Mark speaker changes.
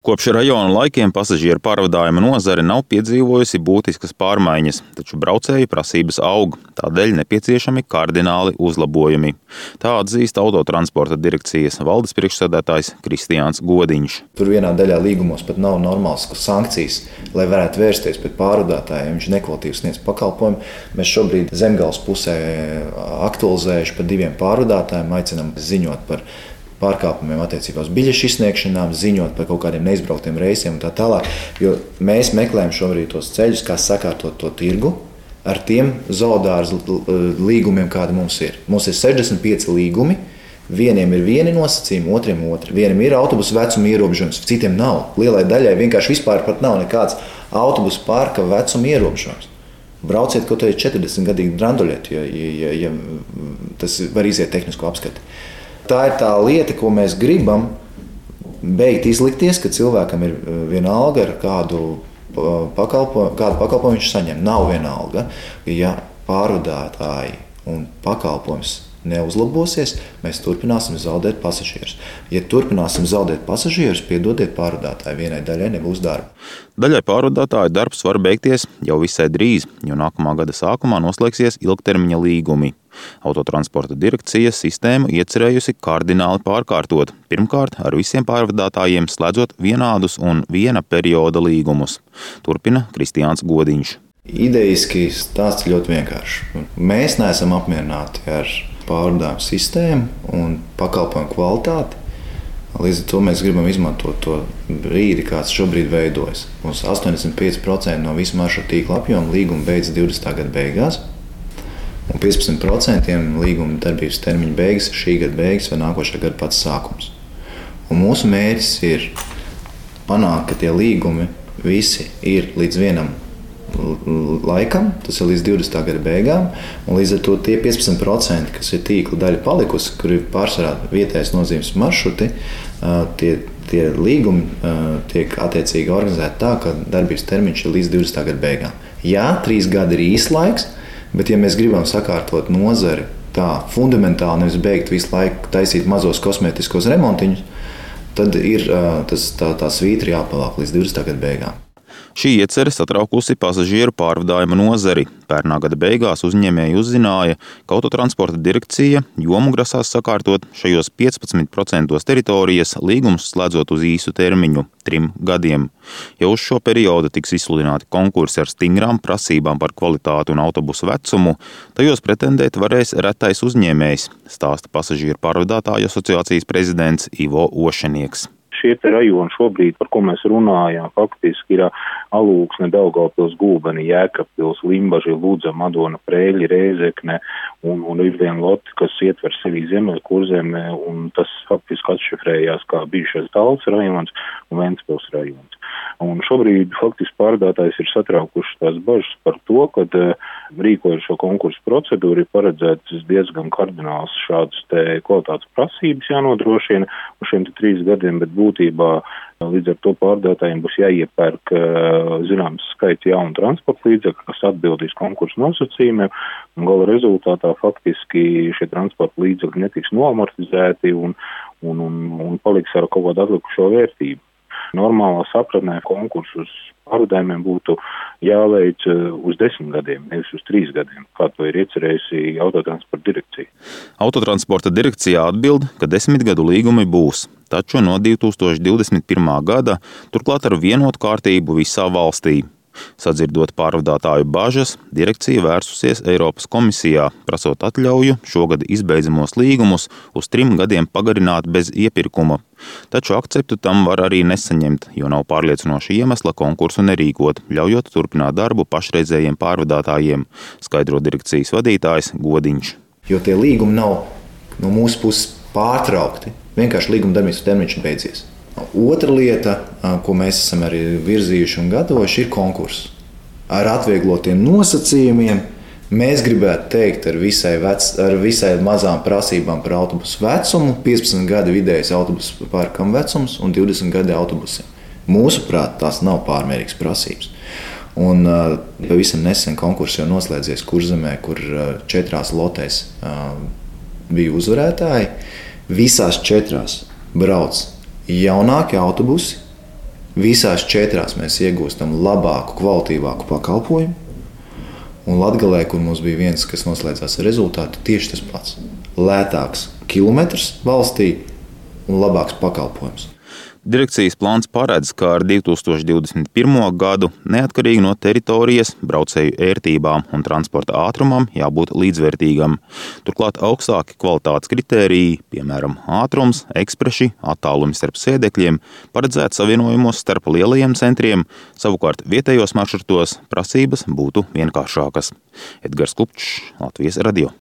Speaker 1: Kopš rajona laikiem pasažieru pārvadājuma nozare nav piedzīvojusi būtiskas pārmaiņas, taču braucēju prasības aug, tādēļ nepieciešami kardināli uzlabojumi. Tā atzīst Autotransporta direkcijas valdes priekšsēdētājs Kristiāns Godiņš.
Speaker 2: Tur vienā daļā līgumos pat nav normāls sankcijas, lai varētu vērsties pret pārvadātājiem, viņš nekvalitīvi sniedz pakalpojumu. Mēs šobrīd Zemgales pusē aktualizējuši par 2 pārvadātājiem, aicinām ziņot par pārkāpumiem attiecībā uz biļešu izsniegšanām, ziņot par kaut kādiem neizbrauktiem reisiem un tā tālāk, jo mēs meklējam šobrīd tos ceļus, kā sakārtot to tirgu ar tiem zoodārza līgumiem, kādi mums ir. Mums ir 65 līgumi, vieniem ir vieni nosacījumi, otriem otri. Vienam ir autobusu vecuma ierobežojums, citiem nav. Lielai daļai vienkārši vispār pat nav nekāds autobusu parka vecuma ierobežojums. Brauciet kaut vai 40-gadīgi dranduļiet, ja tas var iziet tehnisko apskati. Tā ir tā lieta, ko mēs gribam beigt izlikties, ka cilvēkam ir viena alga ar kādu pakalpojumu viņš saņem. Nav viena alga. Ja pārvadātāji un pakalpojums neuzlabosies, mēs turpināsim zaudēt pasažierus. Ja turpināsim zaudēt pasažierus, piedodiet pārvadātāji, vienai daļai nebūs darba.
Speaker 1: Daļai pārvadātāju darbs var beigties jau visai drīz, jo nākamā gada sākumā noslēgsies ilgtermiņa līgumi. Autotransporta direkcija sistēmu iecerējusi kardināli pārkārtot. Pirmkārt, ar visiem pārvadātājiem slēdzot vienādus un viena perioda līgumus. Turpina Kristiāns Godiņš.
Speaker 2: Idejiski stāsts ļoti vienkārši. Mēs neesam apmierināti ar pārvadājumu sistēmu un pakalpojumu kvalitāti. Līdz ar to mēs gribam izmantot to brīdi, kāds šobrīd veidojas. Mums 85% no visu maršrutu tīkla apjoma līguma beidz 20. gada beigās. Un 15% līguma darbības termiņa beigas ir šī gada beigas vai nākošā gada pats sākums. Un mūsu mērķis ir panākt, ka tie līgumi visi ir līdz vienam laikam, tas ir līdz 20. gada beigām, un līdz ar to tie 15%, kas ir tīkla daļa palikusi, kur ir pārsvarā vietējas nozīmes maršruti, tie līgumi tiek attiecīgi organizēti tā, ka darbības termiņš ir līdz 20. gada beigām. Jā, 3 gadi ir īsts laiks, bet ja mēs gribam sakārtot nozari tā fundamentāli, nevis beigt visu laiku taisīt mazos kosmētiskos remontiņus, tad ir tā svītra jāpalāk līdz 20. gada beigām.
Speaker 1: Šī iecere satraukusi pasažieru pārvadājuma nozari. Pērnā gada beigās uzņēmēji uzzināja, ka Autotransporta direkcija jomu grasās sakārtot šajos 15% teritorijas līgumus slēdzot uz īsu termiņu – 3 gadiem. Ja uz šo periodu tiks izsludināti konkursi ar stingrām prasībām par kvalitāti un autobusu vecumu, tajos pretendēt varēs retais uzņēmējs, stāsta pasažieru pārvadātāju asociācijas prezidents Ivo Ošenieks.
Speaker 3: Šie rajoni šobrīd, par ko mēs runājām, faktiski ir Alūksne, Daugavpils, Gulbeni, Jēkabpils, Limbaži, Ludza, Madona, Prēļi, Rēzekne un ir viena loti, kas ietver sevī Ziemeļkurzeme, un tas faktiski atšifrējās kā bijušais Talls rajons un Ventspils rajons. Un šobrīd faktiski pārvadātājs ir satraukuši tās bažas par to, kad rīkojot šo konkursu procedūru ir paredzēts diezgan kardināls šādas kvalitātes prasības jānodrošina uz šiem 3 gadiem, bet būtībā līdz ar to pārvadātājiem būs jāiepērk zināms skaits jaunu transporta līdzekļu, kas atbildīs konkursu nosacījumiem, un gala rezultātā faktiski šie transporta līdzekļi netiks noamortizēti un paliks ar kaut kādu atlikušo vērtību. Normālā sapratnē konkursus pārvadājumiem būtu jāveic uz 10 gadiem, nevis uz 3 gadiem, kā to ir iecerējusi Autotransporta direkcija.
Speaker 1: Autotransporta direkcija atbild, ka 10 gadu līgumi būs, taču no 2021. gada turklāt ar vienotu kārtību visā valstī. Sadzirdot pārvadātāju bažas, direkcija vērsusies Eiropas komisijā, prasot atļauju šogad izbeidzamos līgumus uz 3 gadiem pagarināt bez iepirkuma. Taču akceptu tam var arī nesaņemt, jo nav pārliecinoša iemesla konkursu nerīkot, ļaujot turpināt darbu pašreizējiem pārvadātājiem, skaidro direkcijas vadītājs Godiņš.
Speaker 2: Jo tie līgumi nav no mūsu puses pārtraukti, vienkārši līguma darbības termiņš beidzies. Otra lieta, ko mēs esam arī virzījuši un gatavojuši, ir konkurss. Ar atvieglotiem nosacījumiem mēs gribētu teikt ar visai mazām prasībām par autobusu vecumu, 15 gadi vidējais autobusu parkam vecums un 20 gadi autobusiem. Mūsuprāt, tās nav pārmērīgas prasības. Un pavisam nesen konkurss jau noslēdzies Kurzemē, kur 4 lotēs bija uzvarētāji. Visās 4 brauc jaunāki autobusi, Visās 4 mēs iegūstam labāku, kvalitīvāku pakalpojumu. Un Latgalē, kur mums bija viens, kas noslēdzās ar rezultātu, tieši tas pats. Lētāks kilometrs valstī un labāks pakalpojums.
Speaker 1: Direkcijas plāns paredz, ka ar 2021. gadu neatkarīgi no teritorijas, braucēju ērtībām un transporta ātrumam jābūt līdzvērtīgam. Turklāt augstāki kvalitātes kritēriji, piemēram, ātrums, ekspreši, attālumi starp sēdekļiem, paredzēt savienojumos starp lielajiem centriem, savukārt vietējos maršrutos prasības būtu vienkāršākas. Edgars Kupčs, Latvijas radio.